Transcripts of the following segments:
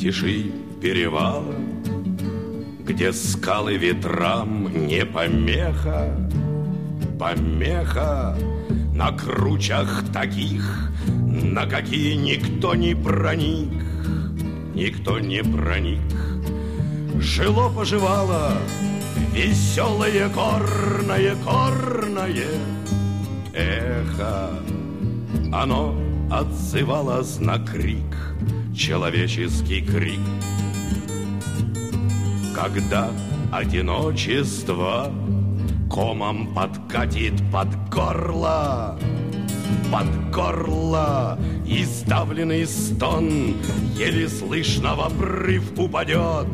тиши перевала, где скалы ветрам не помеха, помеха на кручах таких, на какие никто не проник, никто не проник. Жило-поживало веселое горное эхо. Оно отзывалось на крик, человеческий крик. Когда одиночество комом подкатит под горло, и сдавленный стон еле слышно в обрыв упадет,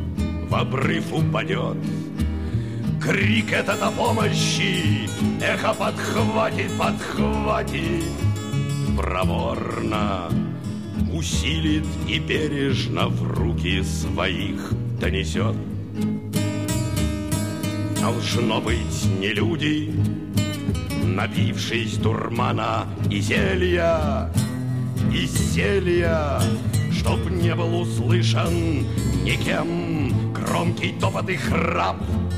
Крик этот о помощи эхо подхватит, проворно усилит и бережно в руки своих донесет. Должно быть, не люди, напившись дурмана и зелья, чтоб не был услышан никем громкий топот и храп,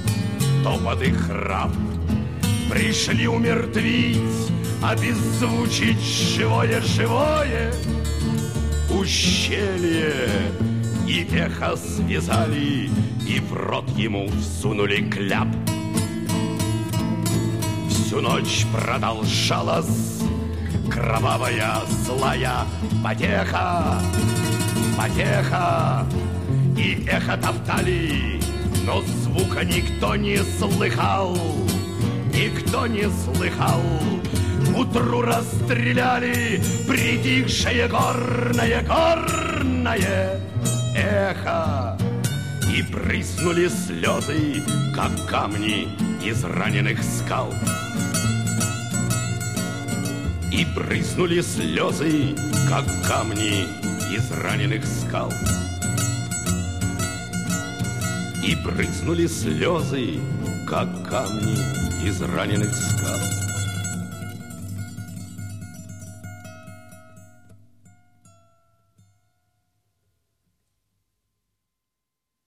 пришли умертвить, обеззвучить живое ущелье, и эхо связали, и в рот ему всунули кляп. Всю ночь продолжалась кровавая злая потеха, и эхо топтали, но звука никто не слыхал, Утру расстреляли притихшее горное эхо, и брызнули слезы, как камни из раненых скал. И брызнули слезы, как камни из раненых скал. И брызнули слезы, как камни из раненых скал.